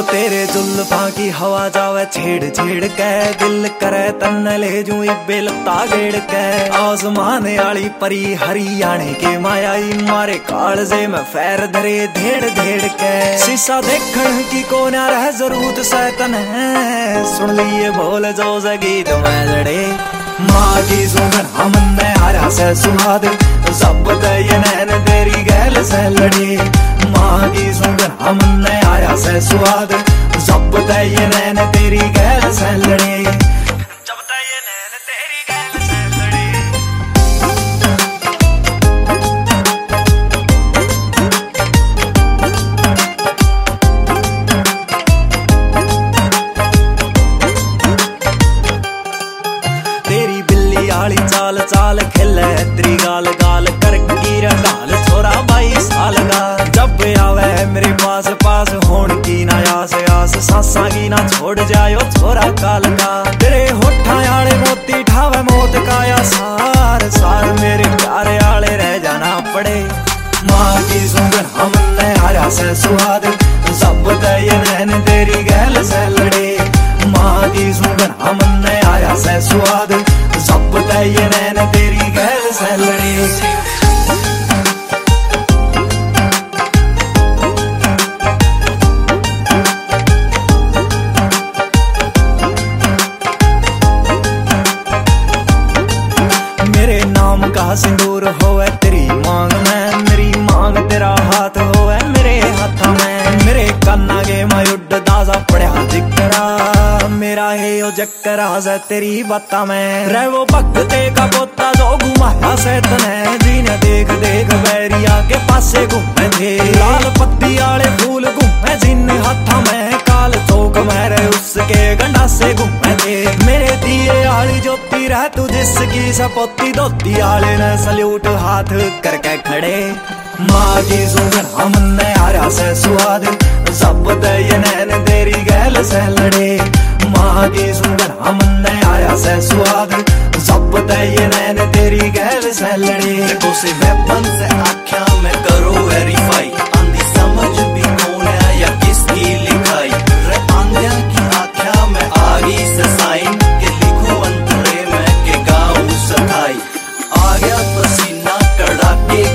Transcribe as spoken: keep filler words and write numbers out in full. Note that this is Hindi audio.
तेरे जुल्फा की हवा जावे छेड़ छेड़ के, दिल करे तन ले जू बेलता गेड़ के। आसमान आली परी हरियाणे के मायाई, मारे कालजे में फैर धरे धेड़ धेड़ के। शीशा देखण की को ना रह जरूरत सैतन है, सुन लिए बोल जो गीत में लड़े। माँ की सुगन हमने आरा से सुहाद, सब ये नैन तेरी गैल से लड़े। माँ की सुगन हमने आरा से सुहाद, सब ये नैन तेरी गैल से लड़े। चाल चाल खिले तेरी गाल गाल कर कीरा गाल छोरा बाईस साल का। जब आवे मेरे पास पास होन की ना आस आस, सासा की ना छोड़ जायो छोरा काल का। तेरे होठा आले मोती ठावे मौत का या सार सार, मेरे प्यारे आले रह जाना पड़े। माँ की सुगन हमने आरा से सुहाद, सब ये नैन तेरी गैल से लड़े। माँ की सुगन हमने आया से सुहाद, सब ये नैन तेरी गैल से लड़े। मेरे नाम का सिंदूर होवे तेरी मांग में, मेरी मांग तेरा हाथ होवे मेरे हाथ में। मेरे काना के मायुड दासा पड़ा जिकरा, मेरा है यो जक्करा से तेरी बाता में। रह वो भक्ते का पोता जो घुमाया से तने, जीने देख देख बैरिया के पासे घूमे थे। लाल पत्ती आले फूल घूमे जिन हाथा में, काल चौक में रहे उसके गंडा से घूमे थे। मेरे दिए आली ज्योति रह तू जिसकी सपोती, धोती आले ने सल्यूट हाथ करके खड़े। माँ की सुगन हमने आरा से सुहाद, सब ये नैन तेरी गैल से लड़े। माँ की सुगन हमने आया से सुहाद, सब ये नैन तेरी गैल से लड़े। से वेपन से आख्या में करो वेरीफाई, आंधी समझ भी कौन है या किसकी लिखाई। रे आंधिया की आख्या में आगी से साइन, के लिखो अंतरे में के गाँव सताई। आ गया पसीना कड़ाके